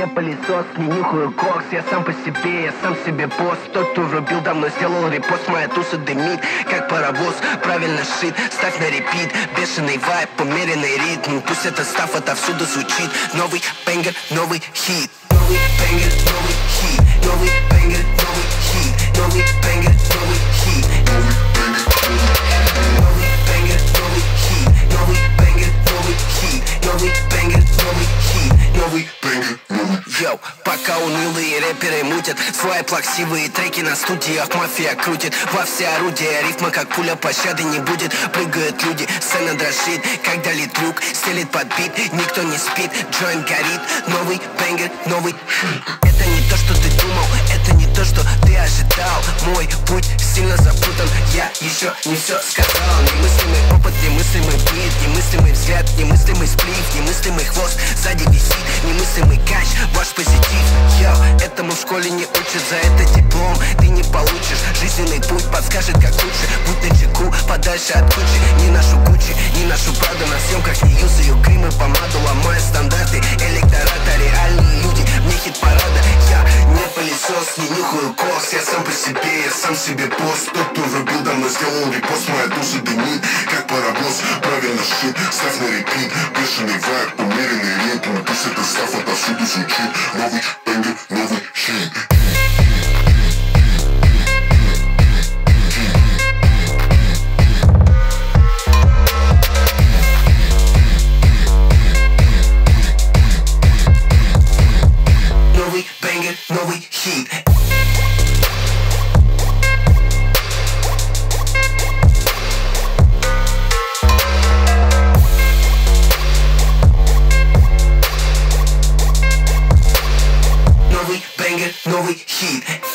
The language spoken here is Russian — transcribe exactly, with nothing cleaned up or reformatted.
не пылесос, не нюхаю кокс. Я сам по себе, я сам себе босс. Тот, кто врубил, давно сделал репост. Моя туса дымит, как паровоз. Правильно шит, ставь на репит. Бешеный вайб, умеренный ритм. Пусть этот став отовсюду звучит. Новый бенгер, новый хит. Новый бенгер, новый хит. Новый бенгер, новый хит. Новый бенгер, новый хит. Новый бенгер, новый хит. Новый бенгер, новый хит. Новый бенгер, новый хит. Новый бенгер, новый хит. Йоу, пока унылые рэперы мутят свои плаксивые треки на студиях, мафия крутит во все орудия. Рифма как пуля, пощады не будет. Прыгают люди, сцена дрожит, когда литрюк стелит под бит. Никто не спит, джойнт горит. Новый бенгер, новый хит. Это не то, что ты думал, это не то, что ты ожидал. Мой путь сильно запутан, я еще не все сказал. Немыслимый опыт, немыслимый бит, немыслимый взгляд, немыслимый сплив, немыслимый хвост сзади висит, немыслимый кач, ваш позитив. Йоу, этому в школе не учат, за это диплом ты не получишь. Жизненный путь подскажет, как лучше. Будь начеку, подальше от кучи. Не нашу Гуччи, не нашу Праду. На съемках не юзаю грим и помаду, ломая стандарты электората. Реальные люди, мне хит-парада. Я не пылесос, не нюхаю кокс. Я сам по себе, я сам себе босс. Тот, кто врубил, давно сделал репост. Моя душа дымит, как паровоз. Правильно шит, ставь на репит. Бешеный вайб, умеренный ритм. Пусть этот став отовсюду звучит. Новый бенгер, новый хит. Новый бенгер, новый хит. Новый бенгер, новый хит.